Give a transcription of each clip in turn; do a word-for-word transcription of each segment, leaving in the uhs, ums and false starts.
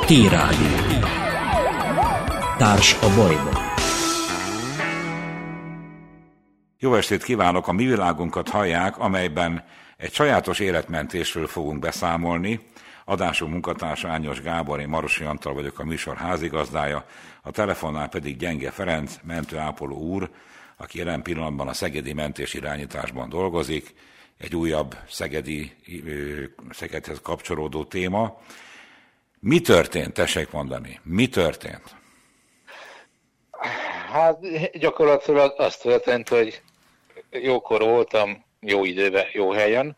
T-Rádió. Társ a bajban. Jó estét kívánok! A Mi Világunkat hallják, amelyben egy sajátos életmentésről fogunk beszámolni. Adásunk munkatársa Ányos Gábor, én Marosi Antal vagyok, a műsor házigazdája, a telefonnál pedig Gyenge Ferenc, mentőápoló úr, aki jelen pillanatban a szegedi mentésirányításban dolgozik. Egy újabb szegedi, Szegedhez kapcsolódó téma. Mi történt, tessék mondani? Mi történt? Hát gyakorlatilag az történt, hogy jókor voltam, jó időben, jó helyen.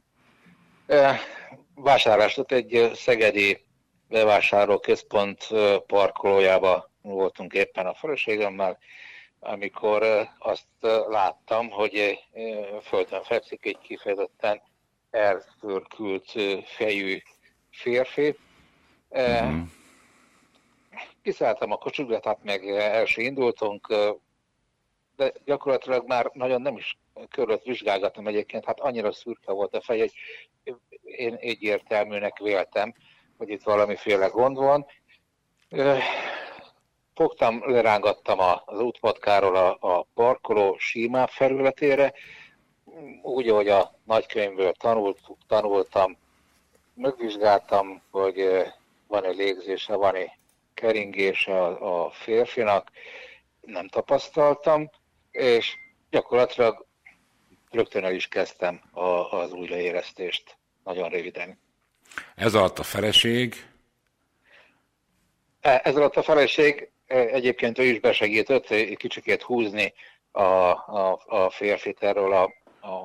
Vásárlástott egy szegedi bevásárlóközpont parkolójába voltunk éppen a feleségemmel, amikor azt láttam, hogy földön fekszik egy kifejezetten elförkült fejű férfi. Mm. Kiszálltam a kocsikra, tehát meg el se indultunk, de gyakorlatilag már nagyon nem is körülött vizsgálgattam egyébként, hát annyira szürke volt a fej, hogy én egyértelműnek véltem, hogy itt valamiféle gond van. Fogtam, lerángattam az útpatkáról a, a parkoló símább felületére, úgy, ahogy a nagykönyvből tanult, tanultam, megvizsgáltam, hogy van-e légzése, van-e keringése a, a férfinak, nem tapasztaltam, és gyakorlatilag rögtön el is kezdtem a, az újraélesztést, nagyon röviden. Ez alatt a feleség? Ez alatt a feleség egyébként ő is besegített egy kicsikét húzni a, a, a férfit erről a, a,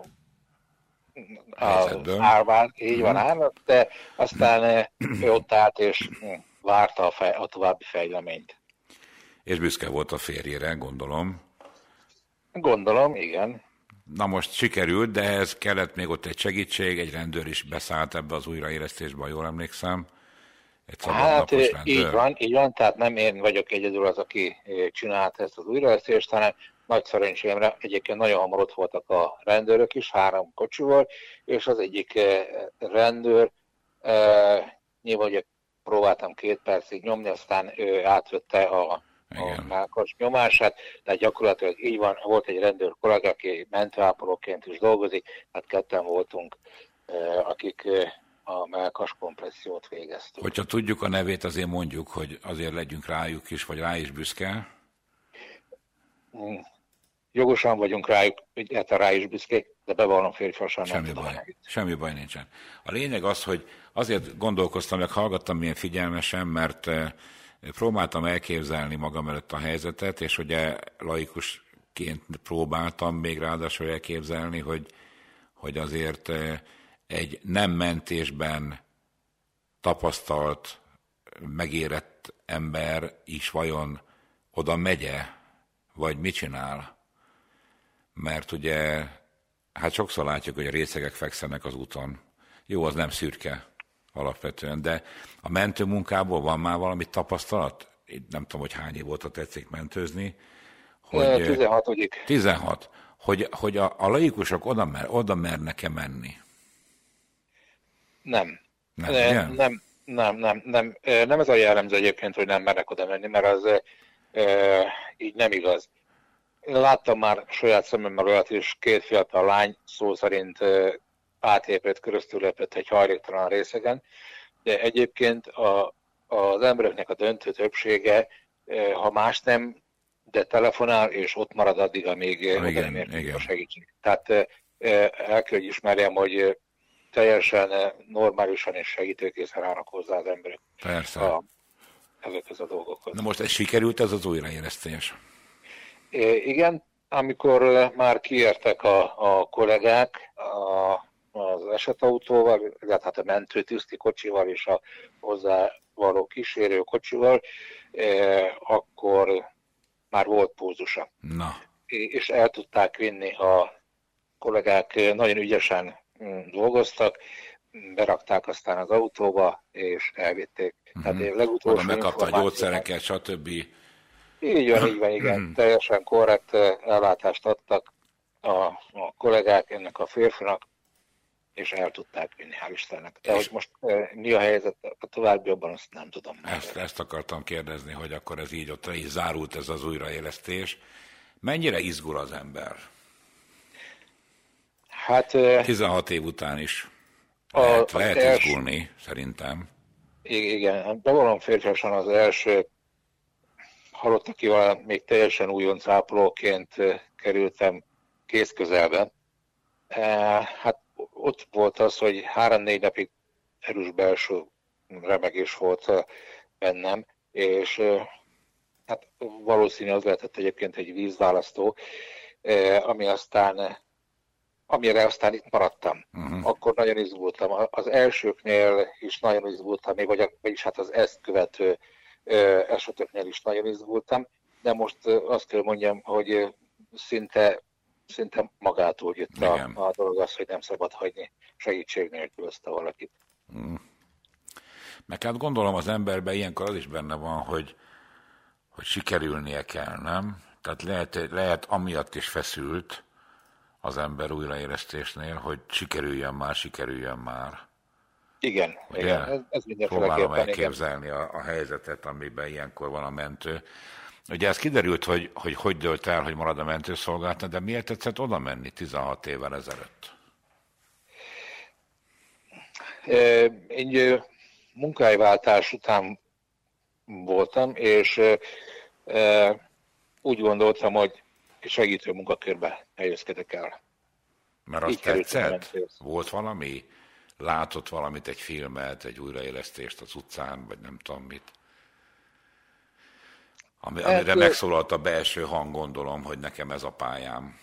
a árván, így van ám, de aztán ő ott állt és várta a, fej, a további fejleményt. És büszke volt a férjére, gondolom. Gondolom, igen. Na most sikerült, de ez kellett még ott egy segítség, egy rendőr is beszállt ebbe az újraélesztésbe, ha jól emlékszem. Egy hát így van, így van, tehát nem én vagyok egyedül az, aki csinálta ezt az újraélesztést, hanem nagy szerencsémre egyébként nagyon hamar ott voltak a rendőrök is, három kocsival, és az egyik rendőr, nyilván ugye próbáltam két percig nyomni, aztán ő átvette a, a mellkas nyomását, tehát gyakorlatilag így van, volt egy rendőr kollega, aki mentőápolóként is dolgozik, tehát ketten voltunk, akik a mellkas kompressziót végeztük. Hogyha tudjuk a nevét, azért mondjuk, hogy azért legyünk rájuk is, vagy rá is büszke. Hmm. Jogosan vagyunk rájuk, illetve rá is büszkék, de bevallom férfiasan nem Semmi tudom baj. nevét. Semmi baj nincsen. A lényeg az, hogy azért gondolkoztam, meg hallgattam milyen figyelmesen, mert próbáltam elképzelni magam előtt a helyzetet, és ugye laikusként próbáltam még ráadásul elképzelni, hogy, hogy azért egy nem mentésben tapasztalt, megérett ember is vajon oda megye, vagy mit csinál? Mert ugye, hát sokszor látjuk, hogy a részegek fekszenek az úton. Jó, az nem szürke alapvetően, de a mentőmunkából van már valami tapasztalat? Nem tudom, hogy hány év óta tetszik mentőzni. Hogy, tizenhatodik tizenhat. Hogy, hogy a, a laikusok oda, mer, oda mernek-e menni? Nem. Nem, nem, nem, nem, nem, nem, nem ez a jellemző egyébként, hogy nem mernek oda menni, mert az e, így nem igaz. Én láttam már saját szememmel olyat is, két fiatal lány szó szerint e, átépett, köröztülépett egy hajléktalan részegen, de egyébként a, az embereknek a döntő többsége, e, ha más nem, de telefonál, és ott marad addig, amíg igen, oda nem érkezik a segítség. Tehát e, el kell, hogy ismerjem, hogy teljesen normálisan és segítőkészen állnak hozzá az emberek. Persze. A, ezekhez a dolgokhoz. Na most ez sikerült, ez az újraélesztés? É, igen, amikor már kiértek a, a kollégák a, az esetautóval, illetve hát a mentőtiszti kocsival és a hozzá való kísérő kocsival, eh, akkor már volt pózusa. Na. És el tudták vinni a kollégák, nagyon ügyesen dolgoztak, berakták aztán az autóba, és elvitték. Uh-huh. Tehát legutolsó oda megkapta a gyógyszereket, stb. Így van, így van, igen. Uh-huh. Teljesen korrekt ellátást adtak a, a kollégák ennek a férfinak, és el tudták vinni, hál' Istennek. De és hogy most mi a helyzet a továbbiakban, azt nem tudom. Ezt, ezt akartam kérdezni, hogy akkor ez így ott is zárult ez az újraélesztés. Mennyire izgul az ember? Hát... tizenhat év után is lehet, a, lehet első, izgulni, szerintem. Igen, bevallom férfiasan az első halott, akivel még teljesen újonc ápolóként kerültem kézközelbe. Hát ott volt az, hogy három-négy napig erős belső remegés volt bennem, és hát valószínű az lehetett egyébként egy vízválasztó, ami aztán, amire aztán itt maradtam. Uh-huh. Akkor nagyon izgultam. Az elsőknél is nagyon izgultam, még vagy, vagyis hát az ezt követő eseteknél is nagyon izgultam, de most azt kell mondjam, hogy szinte, szinte magától jött a, a dolog az, hogy nem szabad hagyni segítség nélkül azt a valakit. Mm. Meg hát gondolom az emberben ilyenkor az is benne van, hogy, hogy sikerülnie kell, nem? Tehát lehet, lehet amiatt is feszült az ember újraélesztésnél, hogy sikerüljön már, sikerüljön már. Igen, ugye? Igen. Ez, ez mindenféleképpen. Próbálom elképzelni a, a helyzetet, amiben ilyenkor van a mentő. Ugye ez kiderült, hogy hogy, hogy dőlt el, hogy marad a mentőszolgálatnál, de miért tetszett oda menni tizenhat évvel ezelőtt? Én munkahelyváltás után voltam, és úgy gondoltam, hogy segítő munkakörbe helyezkedek el. Mert azt tetszett? Volt valami? Látott valamit, egy filmet, egy újraélesztést az utcán, vagy nem tudom mit? Ami, amire hát, megszólalt a belső hang, gondolom, hogy nekem ez a pályám.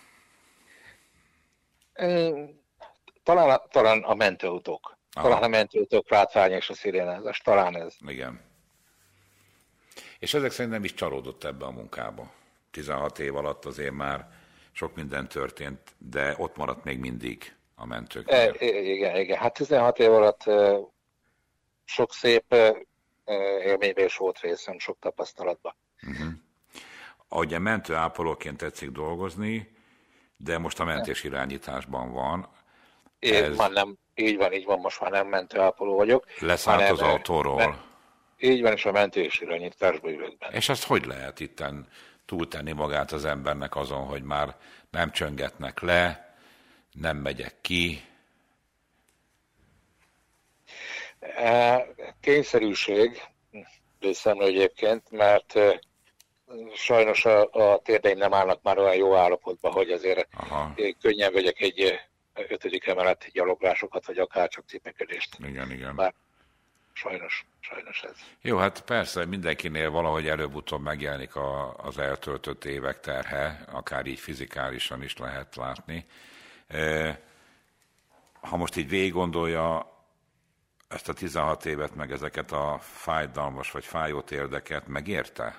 Talán, talán a mentőautók. Aha. Talán a mentőautók látványa és a szirénázás. Talán ez. Igen. És ezek szerint nem is csalódott ebbe a munkába. tizenhat év alatt azért már sok minden történt, de ott maradt még mindig a mentőknél. E, igen, igen. Hát tizenhat év alatt sok szép élményben is volt részem, sok tapasztalatban. Uh-huh. Ahogy a mentőápolóként tetszik dolgozni, de most a mentésirányításban van. Ez... Már nem, így van, így van, most már nem mentőápoló vagyok. Leszállt az autóról. Men... Így van, és a mentésirányításban ülök benne. És azt hogy lehet itten túltenni magát az embernek azon, hogy már nem csöngetnek le, nem megyek ki? Kényszerűség, részemről egyébként, mert sajnos a, a térdeim nem állnak már olyan jó állapotban, hogy azért Aha. könnyen vegyek egy ötödik emeleti gyaloglásokat, vagy akár csak cipekedést. Igen, igen. Bár sajnos, sajnos ez. Jó, hát persze mindenkinél valahogy előbb-utóbb megjelenik a, az eltöltött évek terhe, akár így fizikálisan is lehet látni. Ha most így végig gondolja ezt a tizenhat évet, meg ezeket a fájdalmas vagy fájó térdeket, megérte?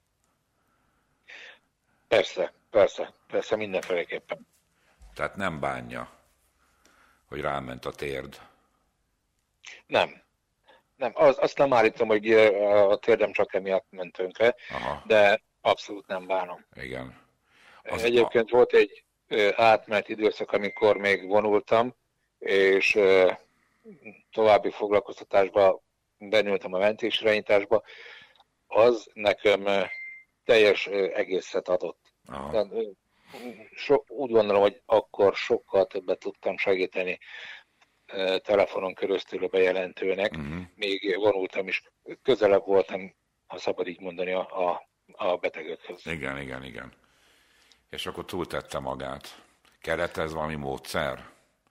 Persze, persze, persze, mindenféleképpen. Tehát nem bánja, hogy ráment a térd? Nem. Nem, az, azt nem állítom, hogy a térdem csak emiatt ment tönkre, Aha. de abszolút nem bánom. Igen. Az Egyébként a... volt egy átmenet időszak, amikor még vonultam, és további foglalkoztatásba benyúltam a mentésirányításba, az nekem teljes egészet adott. So, úgy gondolom, hogy akkor sokkal többet tudtam segíteni telefonon köröztül a bejelentőnek, uh-huh. még vonultam is, közelebb voltam, ha szabad így mondani, a, a, a betegökhöz. Igen, igen, igen. És akkor túltette magát. Kellett ez valami módszer?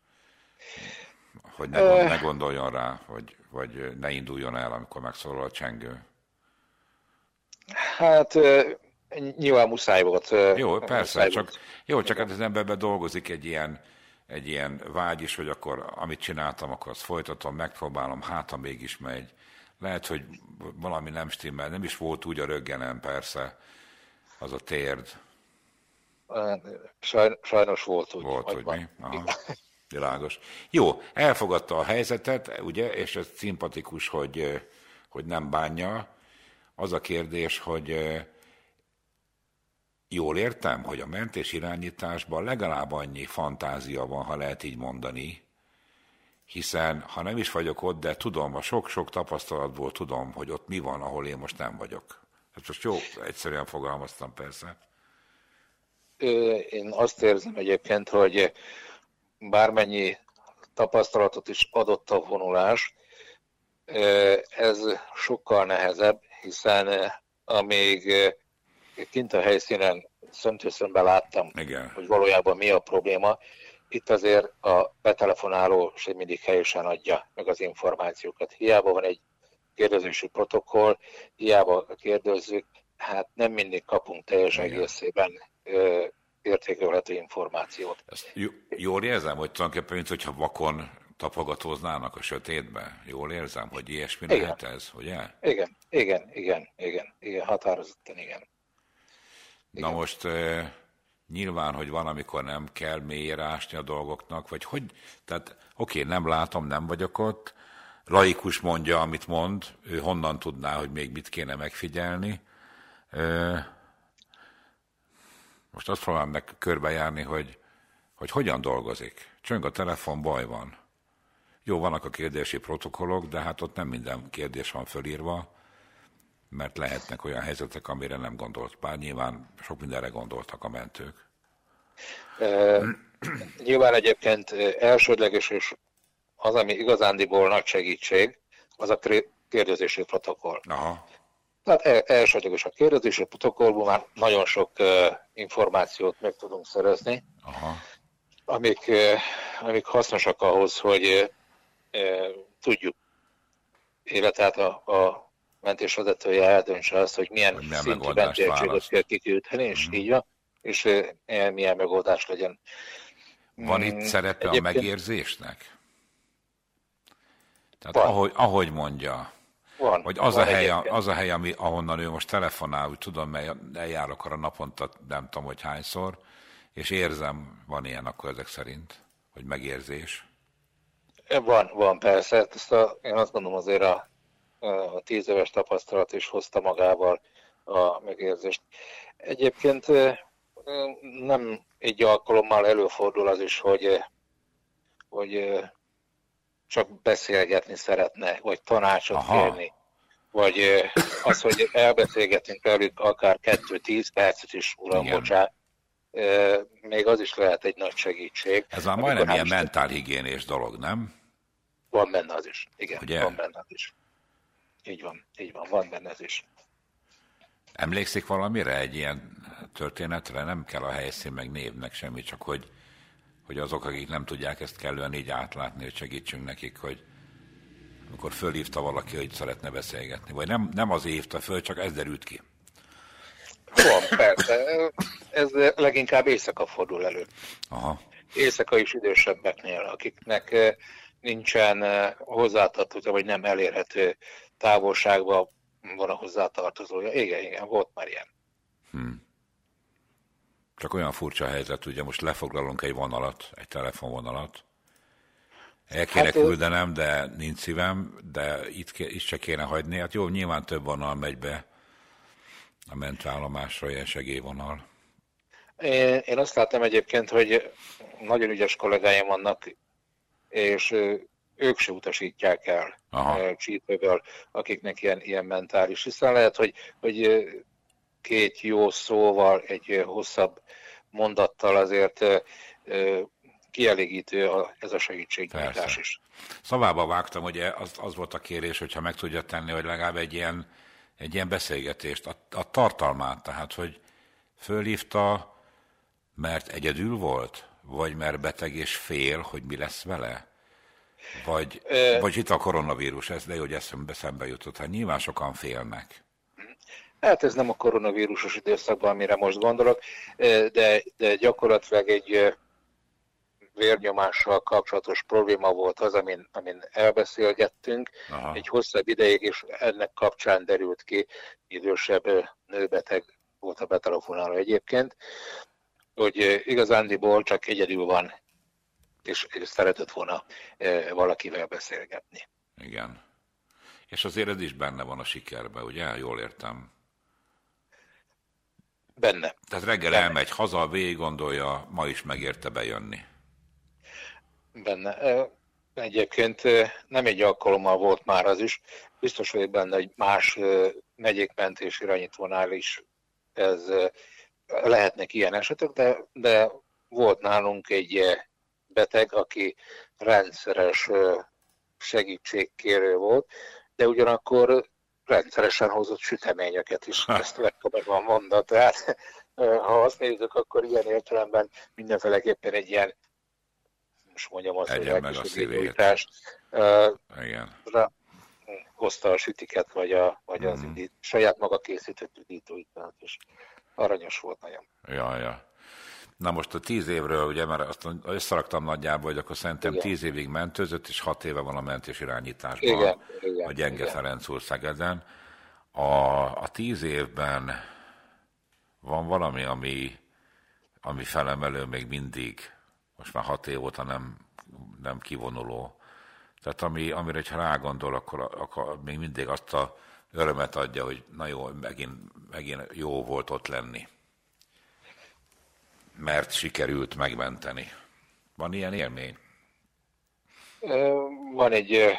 Hogy ne, uh, ne gondoljon rá, vagy, vagy ne induljon el, amikor megszólal a csengő? Hát nyilván muszáj volt. Jó, persze, csak, volt. Jó, csak hát az emberben dolgozik egy ilyen, egy ilyen vágy is, hogy akkor amit csináltam, akkor azt folytatom, megpróbálom, hát ha mégis megy. Lehet, hogy valami nem stimmel, nem is volt úgy a röggenem, persze, az a térd. Sajnos volt úgy. Volt úgy, mi? Aha. Világos. Jó, elfogadta a helyzetet, ugye, és ez szimpatikus, hogy, hogy nem bánja. Az a kérdés, hogy jól értem, hogy a mentés irányításban legalább annyi fantázia van, ha lehet így mondani, hiszen ha nem is vagyok ott, de tudom, a sok-sok tapasztalatból tudom, hogy ott mi van, ahol én most nem vagyok. Hát most jó, egyszerűen fogalmaztam persze. Én azt érzem egyébként, hogy bármennyi tapasztalatot is adott a vonulás, ez sokkal nehezebb, hiszen amíg kint a helyszínen szemtől-szembe láttam, igen, hogy valójában mi a probléma, itt azért a betelefonáló sem mindig helyesen adja meg az információkat. Hiába van egy kérdezési protokoll, hiába kérdezzük, hát nem mindig kapunk teljes igen. egészében ö, értékelhető információt. Ezt jól érzem, hogy tulajdonképpen, mint hogyha vakon tapogatóznának a sötétbe? Jól érzem, hogy ilyesmi igen. lehet ez, ugye? Igen, igen, igen, igen, igen, határozottan igen. igen. Na most e, nyilván, hogy van, amikor nem kell mélyre ásni a dolgoknak, vagy hogy, tehát oké, nem látom, nem vagyok ott, laikus mondja, amit mond, ő honnan tudná, hogy még mit kéne megfigyelni. E, most azt próbálom meg körbejárni, hogy, hogy hogyan dolgozik. Csöng a telefon, baj van. Jó, vannak a kérdési protokollok, de hát ott nem minden kérdés van fölírva, mert lehetnek olyan helyzetek, amire nem gondolt. Bár nyilván sok mindenre gondoltak a mentők. E, nyilván egyébként elsődleges, és az, ami igazándiból nagy segítség, az a kérdezési protokoll. Aha. Tehát elsődleges a kérdezési protokollból már nagyon sok uh, információt meg tudunk szerezni, aha. Amik, uh, amik hasznosak ahhoz, hogy uh, tudjuk, illetve a, a mentésvezetője eldöntse azt, hogy milyen, hogy milyen szintű mentésséget kell kiküldeni, és mm. így van, és uh, milyen megoldás legyen. Van itt szerepe Egyébként... a megérzésnek? Tehát ahogy, ahogy mondja, van, vagy az, van a hely, az a hely, ami, ahonnan ő most telefonál, úgy tudom, mert eljárok arra naponta, nem tudom, hogy hányszor, és érzem, van ilyen akkor ezek szerint, hogy megérzés. Van, van persze. Ezt a, én azt gondolom azért a, a tíz éves tapasztalat is hozta magával a megérzést. Egyébként nem egy alkalommal előfordul az is, hogy, hogy csak beszélgetni szeretne, vagy tanácsot Aha. kérni, vagy az, hogy elbeszélgetünk velük akár kettő-tíz percet is, uram, bocsánat, még az is lehet egy nagy segítség. Ez már majdnem ilyen mentálhigiénés dolog, nem? Van benne az is, igen, Ugye? van benne az is. Így van, így van, van benne az is. Emlékszik valamire egy ilyen történetre? Nem kell a helyszín, meg névnek semmi, csak hogy hogy azok, akik nem tudják ezt kellően így átlátni, hogy segítsünk nekik, hogy amikor fölhívta valaki, hogy szeretne beszélgetni. Vagy nem, nem az hívta föl, csak ez derült ki. Van, persze. Ez leginkább éjszaka fordul elő. Aha. Éjszaka is idősebbeknél, akiknek nincsen hozzátartozó, vagy nem elérhető távolságban van a hozzátartozója. Igen, igen, volt már ilyen. Hmm. Csak olyan furcsa helyzet, ugye most lefoglalunk egy vonalat, egy telefonvonalat. El kéne hát, küldenem, de nincs szívem, de itt, itt se kéne hagyni. Hát jó, nyilván több vonal megy be a mentőállomásra, ilyen segélyvonal. Én, én azt láttam egyébként, hogy nagyon ügyes kollégáim vannak, és ők se utasítják el Aha. csípőből, akiknek ilyen, ilyen mentális. Hiszen lehet, hogy, hogy két jó szóval, egy hosszabb mondattal azért kielégítő ez a segítségnyújtás is. Szavába vágtam, ugye az, az volt a kérés, hogyha meg tudja tenni, hogy legalább egy ilyen, egy ilyen beszélgetést, a, a tartalmát, tehát, hogy fölhívta, mert egyedül volt, vagy mert beteg és fél, hogy mi lesz vele? Vagy, Ö... vagy itt a koronavírus, ez de jó, hogy eszembe szembe jutott, hát nyilván sokan félnek. Hát ez nem a koronavírusos időszakban, amire most gondolok, de, de gyakorlatilag egy vérnyomással kapcsolatos probléma volt az, amin, amin elbeszélgettünk. Aha. Egy hosszabb ideig, és ennek kapcsán derült ki, idősebb nőbeteg volt a betelefonáló egyébként, hogy igazándiból csak egyedül van, és, és szeretett volna valakivel beszélgetni. Igen. És azért ez is benne van a sikerben, ugye? Jól értem. Benne. Tehát reggel benne. Elmegy haza, végig gondolja, ma is megérte bejönni. Benne. Egyébként nem egy alkalommal volt már az is. Biztos vagyok benne, hogy más megyékmentés irányítónál is ez lehetnek ilyen esetek, de, de volt nálunk egy beteg, aki rendszeres segítségkérő volt, de ugyanakkor rendszeresen hozott süteményeket is, ezt legkomolyabban mondta. Tehát ha azt nézzük, akkor ilyen értelemben mindenféleképpen egy ilyen, most mondjam azt, hogy elkísérítőgyújtást hozta a sütiket, vagy, a, vagy az mm. indít, saját maga készített üdítőit, és aranyos volt nagyon. Ja, ja. Na most a tíz évről, ugye már azt összeraktam nagyjából, hogy akkor szerintem igen. tíz évig mentőzött, és hat éve van a mentés irányításban, igen, igen, a Gyenge igen. Ferenc úr Szegeden. A, a tíz évben van valami, ami, ami felemelő még mindig, most már hat év óta nem, nem kivonuló. Tehát ami, amire, ha rágondol, akkor, akkor még mindig azt a örömet adja, hogy na jó, megint, megint jó volt ott lenni. Mert sikerült megmenteni. Van ilyen élmény? Van egy,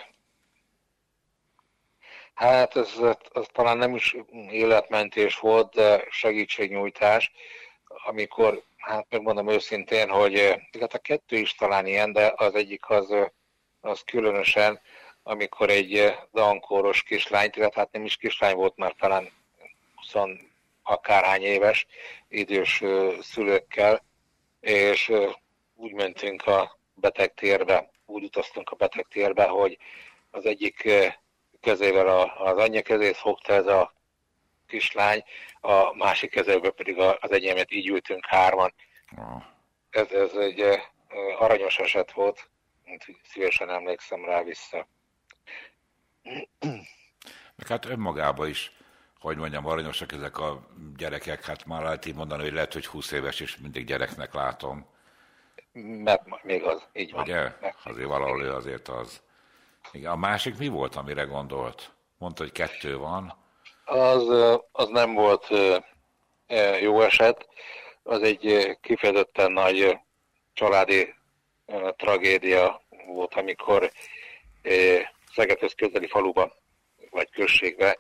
hát ez, ez talán nem is életmentés volt, de segítségnyújtás, amikor, hát megmondom őszintén, hogy hát a kettő is talán ilyen, de az egyik az, az különösen, amikor egy dankóros kislány, tehát hát nem is kislány volt, már talán húsz akárhány éves, idős szülőkkel, és úgy mentünk a betegtérbe, úgy utaztunk a betegtérbe, hogy az egyik kezével az anyja kezét fogta ez a kislány, a másik kezével pedig az enyémet, így ültünk hárman. Oh. Ez, ez egy aranyos eset volt, úgyhogy szívesen emlékszem rá vissza. Meg hát önmagában is, hogy mondjam, aranyosak ezek a gyerekek, hát már lehet így mondani, hogy lehet, hogy húsz éves, és mindig gyereknek látom. Mert még az, így van. Ugye? Azért valahol ő azért az. Igen. A másik mi volt, amire gondolt? Mondta, hogy kettő van. Az, az nem volt jó eset. Az egy kifejezetten nagy családi tragédia volt, amikor Szegedhez közeli faluba, vagy községbe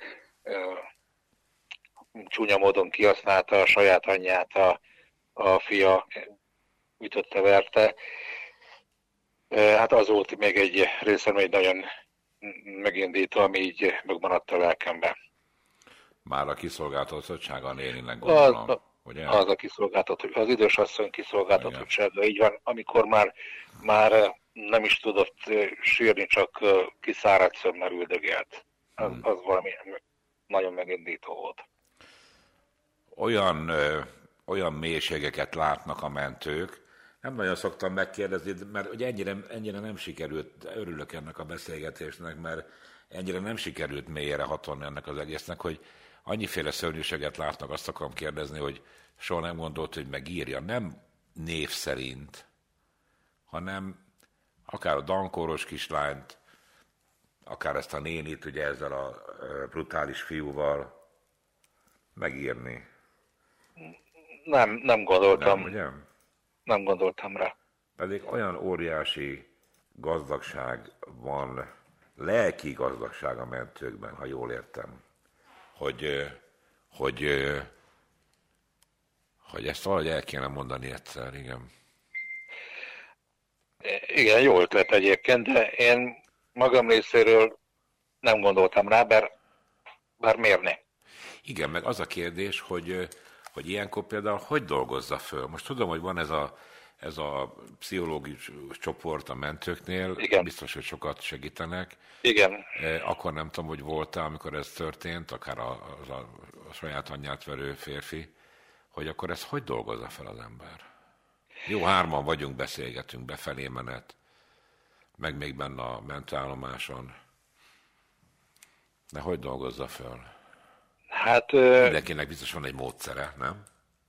csúnya módon kihasználta a saját anyját, a, a fia ütötte, verte. Hát az volt még egy részem egy nagyon megindító, ami így megmaradt a lelkemben. Már a kiszolgáltatottsága a néninek gondolom, az, ugye? Az a kiszolgáltatottság, az idősasszony kiszolgáltatottsága, így van, amikor már, már nem is tudott sírni, csak kiszáradt szömmel üldögélt. Az, hmm. az valami nagyon megindító volt. Olyan, ö, olyan mélységeket látnak a mentők, nem nagyon szoktam megkérdezni, mert ugye ennyire, ennyire nem sikerült, örülök ennek a beszélgetésnek, mert ennyire nem sikerült mélyére hatolni ennek az egésznek, hogy annyiféle szörnyűséget látnak, azt akarom kérdezni, hogy soha nem gondolt, hogy megírja, nem név szerint, hanem akár a dankóros kislányt, akár ezt a nénit, ugye ezzel a brutális fiúval megírni. Nem, nem gondoltam. Nem, ugye? Nem gondoltam rá. Pedig olyan óriási gazdagság van, lelki gazdagság a mentőkben, ha jól értem, hogy, hogy, hogy ezt valahogy el kéne mondani egyszer, igen. Igen, jó ötlet egyébként, de én magam részéről nem gondoltam rá, bár, bár miért ne? Igen, meg az a kérdés, hogy, hogy ilyenkor például hogy dolgozza föl. Most tudom, hogy van ez a, ez a pszichológiai csoport a mentőknél, igen. Biztos, hogy sokat segítenek. Igen. Akkor nem tudom, hogy volt-e, amikor ez történt, akár a, a, a saját anyját verő férfi, hogy akkor ez hogy dolgozza fel az ember? Jó, hárman vagyunk, beszélgetünk, befelé menet, meg még benne a mentőállomáson. De hogy dolgozza föl? Hát... Mindenkinek biztos van egy módszere, nem?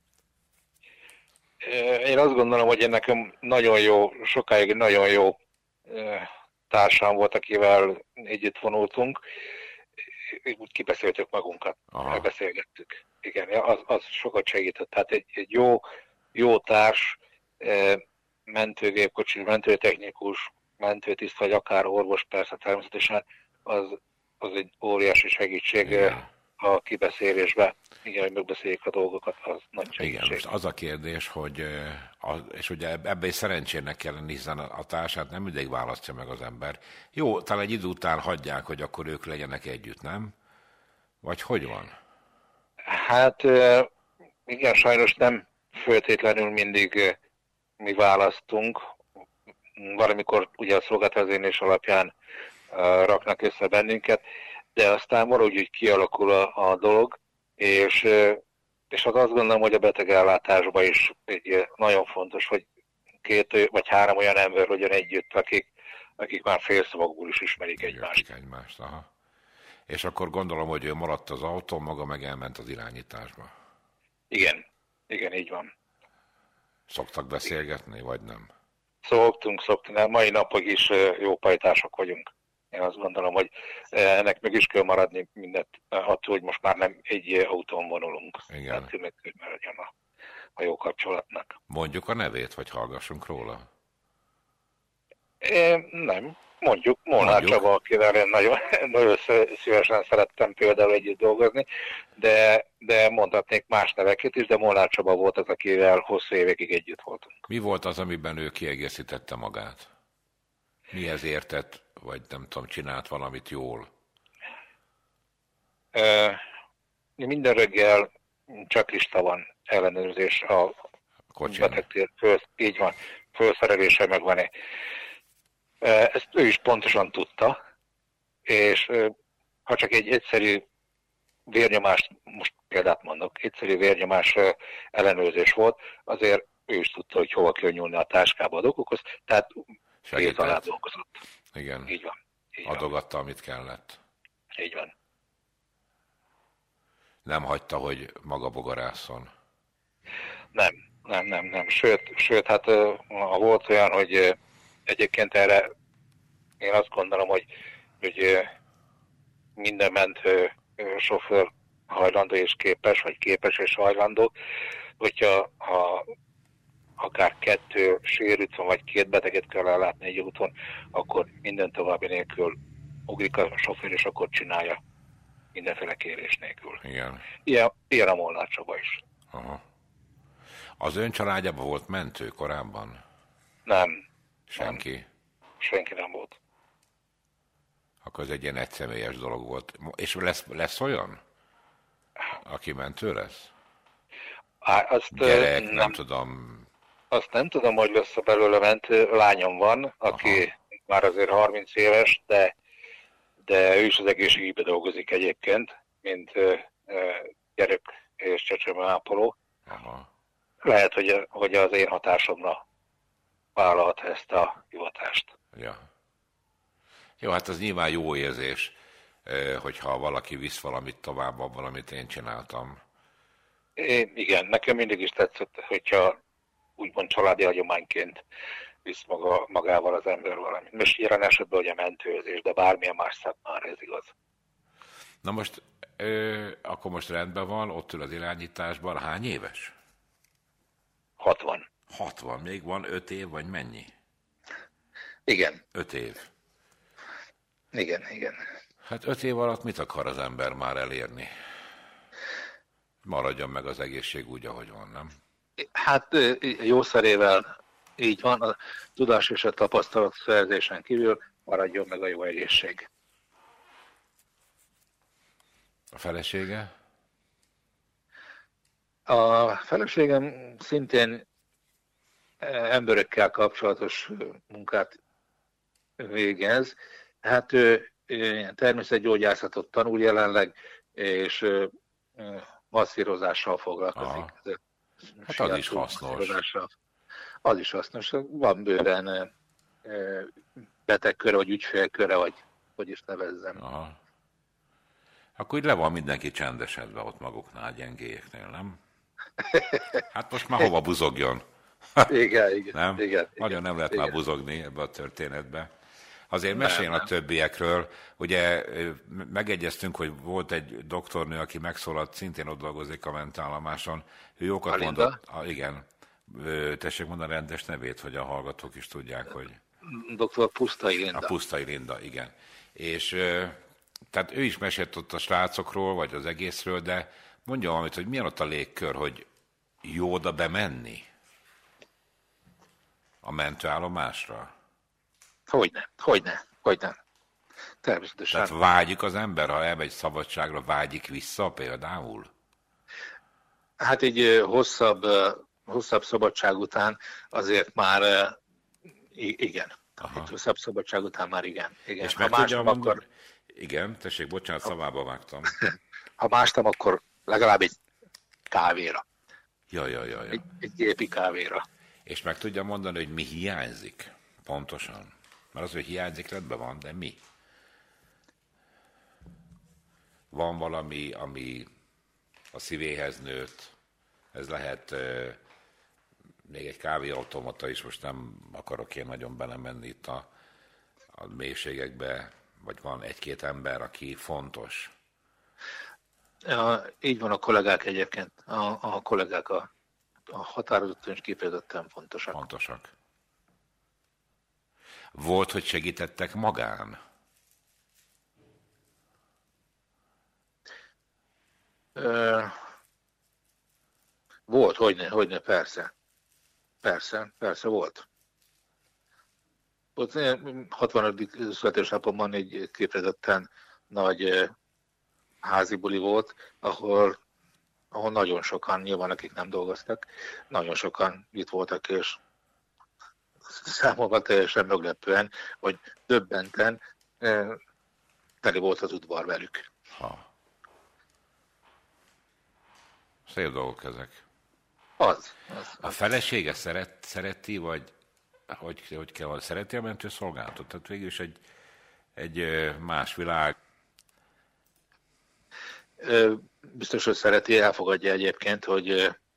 Én azt gondolom, hogy nekem nagyon jó, sokáig nagyon jó társam volt, akivel együtt vonultunk. Úgy kibeszéltük magunkat, megbeszélgettük. Igen, az, az sokat segített. Tehát egy, egy jó, jó társ, mentőgépkocsi, mentőtechnikus, mentőtiszt, vagy akár orvos, persze természetesen, az, az egy óriási segítség. Igen. A kibeszélésbe, igen, hogy megbeszéljük a dolgokat, az nagy segítség. Igen, most az a kérdés, hogy, és ugye ebbe is szerencsének kell lenni, hiszen a társát nem mindig választja meg az ember. Jó, talán egy idő után hagyják, hogy akkor ők legyenek együtt, nem? Vagy hogy van? Hát igen, sajnos nem feltétlenül mindig mi választunk. Valamikor ugye a szolgáltatás alapján raknak össze bennünket, de aztán valahogy úgy kialakul a, a dolog, és, és az azt gondolom, hogy a betegellátásban is egy nagyon fontos, hogy két vagy három olyan ember legyen együtt, akik, akik már félszavakból is ismerik egymást. egymást aha. És akkor gondolom, hogy ő maradt az autón, maga meg elment az irányításba. Igen, igen, így van. Szoktak beszélgetni, vagy nem? Szoktunk, szoktunk, mai napig is jó pajtások vagyunk. Én azt gondolom, hogy ennek meg is kell maradni mindent, attól, hogy most már nem egy autón vonulunk. Igen. Attól meg kell maradjon a, a jó kapcsolatnak. Mondjuk a nevét, vagy hallgassunk róla? É, nem. Mondjuk Molnár Csaba, akivel én nagyon, nagyon szívesen szerettem például együtt dolgozni, de, de mondhatnék más neveket is, de Molnár Csaba volt az, akivel hosszú évekig együtt voltunk. Mi volt az, amiben ő kiegészítette magát? Mihez értett, vagy nem tudom, csinált valamit jól? E, minden reggel csak lista van, ellenőrzés a betegtér, föl, így van, fölszerelése megvan-e. Ezt ő is pontosan tudta, és ha csak egy egyszerű vérnyomást, most példát mondok, egyszerű vérnyomás ellenőrzés volt, azért ő is tudta, hogy hova kell nyúlni a táskába a dolgokhoz, tehát fél alá dolgozott. Igen. Így van. Így adogatta, van. Amit kellett. Így van. Nem hagyta, hogy maga bogarászon. Nem, nem, nem, nem. Sőt, sőt, hát ha volt olyan, hogy egyébként erre én azt gondolom, hogy, hogy minden mentő sofőr hajlandó és képes, vagy képes és hajlandó, hogyha ha akár kettő sérült van, vagy két beteget kell ellátni egy úton, akkor minden további nélkül ugrik a sofőr, és akkor csinálja mindenféle kérés nélkül. Igen. Ilyen, ilyen a Molnár Csaba is. Aha. Az ön családjában volt mentő korábban? Nem. Senki? Nem. Senki nem volt. Akkor ez egy ilyen egyszemélyes dolog volt. És lesz, lesz olyan, aki mentő lesz? Á, azt Gyerek, nem, nem tudom. Azt nem tudom, hogy lesz belőle mentő. Lányom van, aki Aha. már azért harminc éves, de, de ő is az egészségügyben dolgozik egyébként, mint uh, gyerek és csecsemőápoló. Lehet, hogy, hogy az én hatásomra vállalhat ezt a hivatást. Ja. Jó, hát az nyilván jó érzés, hogyha valaki visz valamit tovább abban, amit én csináltam. Én, igen, nekem mindig is tetszett, hogyha úgymond családi hagyományként visz maga, magával az ember valamit. Most jelen esetben ugye mentőzés, de bármilyen más szakmára ez igaz. Na most, ö, akkor most rendben van, ott ül az irányításban. Hány éves? hatvan. hatvan, még van öt év, vagy mennyi? Igen. öt év. Igen, igen. Hát öt év alatt mit akar az ember már elérni? Maradjon meg az egészség úgy, ahogy van, nem? Hát jószerével így van, a tudás és a tapasztalat szerzésen kívül maradjon meg a jó egészség. A felesége? A feleségem szintén emberekkel kapcsolatos munkát végez. Hát ő, ő természetgyógyászatot tanul jelenleg, és masszírozással foglalkozik. Aha. Hát az is hasznos. Az is hasznos. Van bőven betegköre, vagy ügyfélköre, vagy hogy is nevezzem. Aha. Akkor így le van mindenki csendesedve ott maguknál, gyengéjeknél, nem? Hát most már hova buzogjon? Igen, igen. Nem? igen Nagyon nem lehet igen. már buzogni ebbe a történetbe. Azért meséljen a többiekről. Ugye megegyeztünk, hogy volt egy doktornő, aki megszólalt, szintén ott dolgozik a mentállomáson. Ő jókat Alinda? mondott. Ah, igen. Tessék mondani rendes nevét, hogy a hallgatók is tudják, hogy... doktor Pusztai Linda. A Pusztai Linda, igen. És tehát ő is mesélt ott a srácokról, vagy az egészről, de mondja valamit, hogy milyen ott a légkör, hogy jó oda bemenni a mentőállomásra? Hogyne, hogyne, hogyne. Természetesen. Tehát vágyik az ember, ha elmegy szabadságra, vágyik vissza például? Hát egy hosszabb, hosszabb szabadság után azért már igen. Egy hosszabb szabadság után már igen. igen. És meg ha tudja nem, mondani... akkor... Igen, tessék, bocsánat, szavába vágtam. Ha más nem, akkor legalább egy kávéra. Ja, ja, ja, ja. Egy, egy gépi kávéra. És meg tudja mondani, hogy mi hiányzik pontosan? Mert az, hogy hiányzik, rendben van, de mi? Van valami, ami a szívéhez nőtt. Ez lehet euh, még egy kávéautomata is, most nem akarok én nagyon belemenni itt a, a mélységekbe, vagy van egy-két ember, aki fontos. Ja, így van, a kollégák egyébként. A, a kollégák a, a határozottan és kifejezetten fontosak. Fontosak. Volt, hogy segítettek magán? Ö, volt, hogyne, hogyne, persze. Persze, persze volt. Ott hatvanadik születésnapomban egy kifejezetten nagy házi buli volt, ahol, ahol nagyon sokan, nyilván akik nem dolgoztak, nagyon sokan itt voltak, és számomra teljesen meglepően, hogy döbbenten teli volt az udvar velük. Ha. Szép dolgok ezek. Az. az a felesége szeret, szereti, vagy hogy, hogy kell, szereti a mentőszolgálatot? Tehát végül is egy, egy más világ. Biztos, hogy szereti, elfogadja egyébként, hogy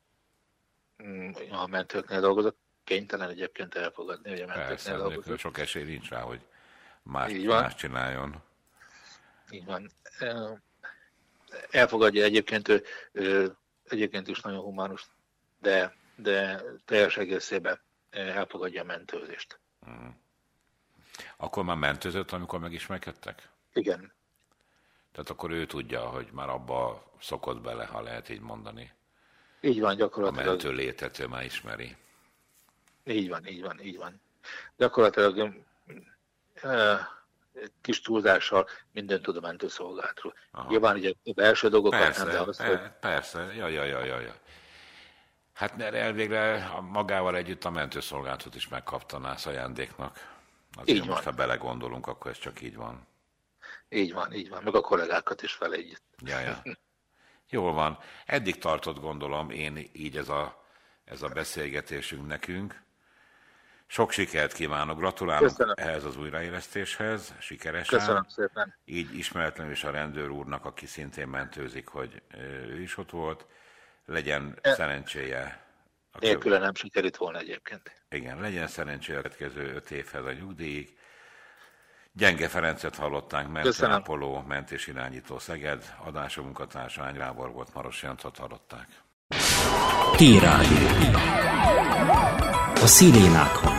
a mentőknél dolgozott. Kénytelen egyébként elfogadni, hogy a mentőknél dolgozott. Sok esély nincs rá, hogy más, más csináljon. Így van. Elfogadja egyébként, ő, ő egyébként is nagyon humánus, de, de teljes egészében elfogadja a mentőzést. Hmm. Akkor már mentőzött, amikor megismerkedtek? Igen. Tehát akkor ő tudja, hogy már abba szokott bele, ha lehet így mondani. Így van, gyakorlatilag. A mentő létet ő már ismeri. Így van, így van, így van. Gyakorlatilag e, kis túlzással mindent tud a mentőszolgálatról. Nyilván ugye a belső dolgokat persze, nem, de az, per, hogy... Persze, ja, ja, ja, ja, ja. Hát mert elvégre magával együtt a mentőszolgálatot is megkapta nász ajándéknak. Azért most, ha belegondolunk, akkor ez csak így van. Így van, így van. Meg a kollégákat is vele együtt. Ja, ja. Jól van. Eddig tartott, gondolom, én így ez a, ez a beszélgetésünk nekünk. Sok sikert kívánok, gratulálok Köszönöm. ehhez az újraélesztéshez, sikeresen. Köszönöm szépen. Így ismeretlenül is a rendőr úrnak, aki szintén mentőzik, hogy ő is ott volt, legyen e, szerencséje. Nélküle nem sikerült volna egyébként. Igen, legyen szerencséje a következő öt évhez a nyugdíjig. Gyenge Ferencet hallották, mentőápoló, mentésirányító Szeged, adású munkatársa Ány Gábor volt, Maros Jantot hallották. T-Rádió. A szirénákon.